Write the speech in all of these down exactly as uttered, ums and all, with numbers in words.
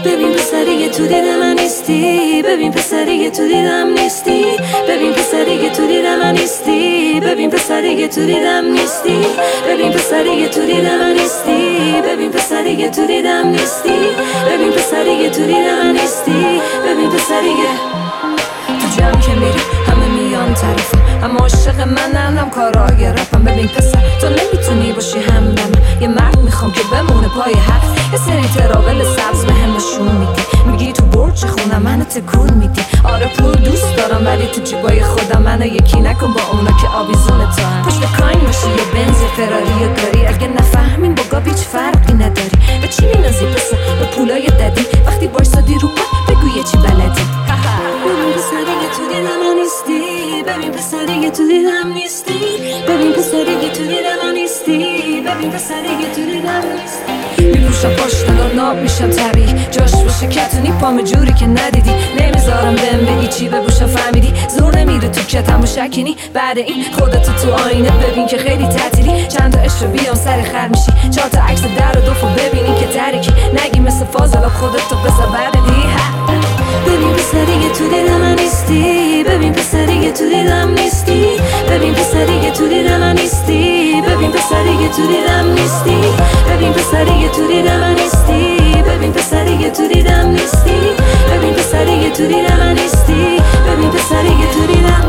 ببین پسری که تو دیدم من نیستی، ببین پسری که تو دیدم نیستی، ببین پسری که تو دیدم من نیستی، ببین پسری که تو دیدم نیستی، ببین پسری که تو دیدم من نیستی، ببین پسری که تو دیدم نیستی، ببین پسری که تو دیدم من نیستی، ببین پسری که تو جمع که میری همه میان طرفم، اما عاشق من هم کارای رپم. ببین پسر تو نمیتونی باشی همدم، یه مرد میخوام که بمونه پای حرف. یه سری تراول سبز به هم نشون میدی، میگی تو برج خونم منو تکون میدی. آره پول دوست دارم ولی تو جیبای خودم منو یکی نکن با اونا که آویزون تو هم. پشت کاین باشی یا بنز یا فراری یا داری، اگه نفهمین با گاب هیچ فرقی نداری. به چی مینازی پسر؟ به پولای ددی. وقتی وایسادی رو پا بگو یه چی بلدی. ببین پسری که تو دیدم من نیستی، ببین پسری که تو دیدم نیستی، ببین پسری که تو دیدم من نیستی، ببین پسری که تو دیدم نیستی. میپوشم پاشتن و ناب میشم طبیعی، جاش باشه کتونی پام جوری که ندیدی. نمیذارم بهم بگی چی بپوشم فهمیدی، زور نمیره تو کتم و شکنی. بعد این خودتو تو آینه ببین که خیلی تعطیلی. چند تا عشق بیام سر خر میشی، چهار تا عکس در و دوفو ببینی که ترکی. نگی مثل فاضلاب خودتو بذار بردی. ببین پسری که تو دیدم من نیستی، ببین پسری که تو دیدم نیستی، ببین پسری که تو دیدم من نیستی، ببین پسری که تو دیدم نیستی، ببین پسری که تو دیدم من نیستی، ببین پسری که تو دیدم نیستی، ببین پسری که تو دیدم من نیستی، ببین پسری که تو دیدم.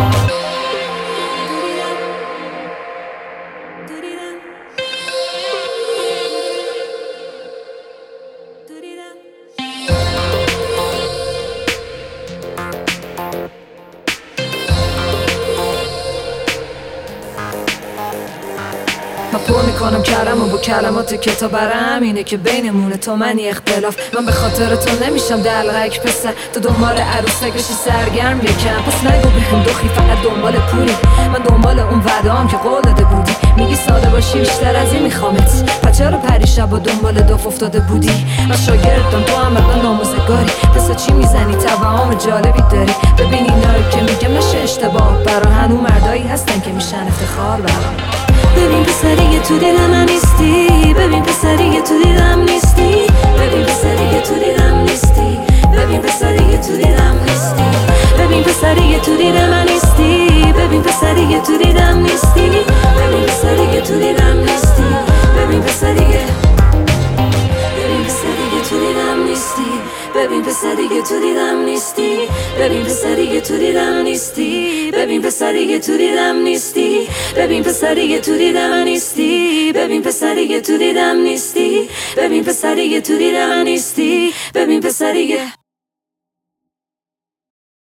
من پر میکنم کرم و با کلمات کتاب، برم اینه که بینمونه تو منی اختلاف. من به خاطر تو نمیشم دلغک پسر، تو دنبال عروسک بشی سرگرم یکم. پس نگو به هم دخی فقط دنبال پولی، من دنبال اون وعده‌ام که قول داده بودی. میگی ساده باشی بیشتر از این میخوامت، پس چرا پریشب و دنبال داف افتاده بودی؟ من شاگردم تو هم من ناموزگاری، پس چی میزنی توهم جالبی داری. ببین اینایی که میگم نشه اشتباه، برا هنو مردایی هستن که میشن افتخار برام. ببین پسری که تو دیدم من نیستی، ببین پسری که تو دیدم نیستی، ببین پسری که تو دیدم نیستی، ببین پسری که تو دیدم نیستی، ببین پسری که تو دیدم من نیستی، ببین پسری که تو دیدم نیستی، ببین پسری که تو دیدم نیستی، ببین پسری که ببین پسری که تو دیدم نیستی، ببین پسری که تو دیدم نیستی، ببین پسری که تو دیدم نیستی، ببین پسری که تو دیدم نیستی، ببین پسری که تو دیدم نیستی، ببین پسری که تو دیدم نیستی، ببین پسری که تو دیدم نیستی، ببین پسری که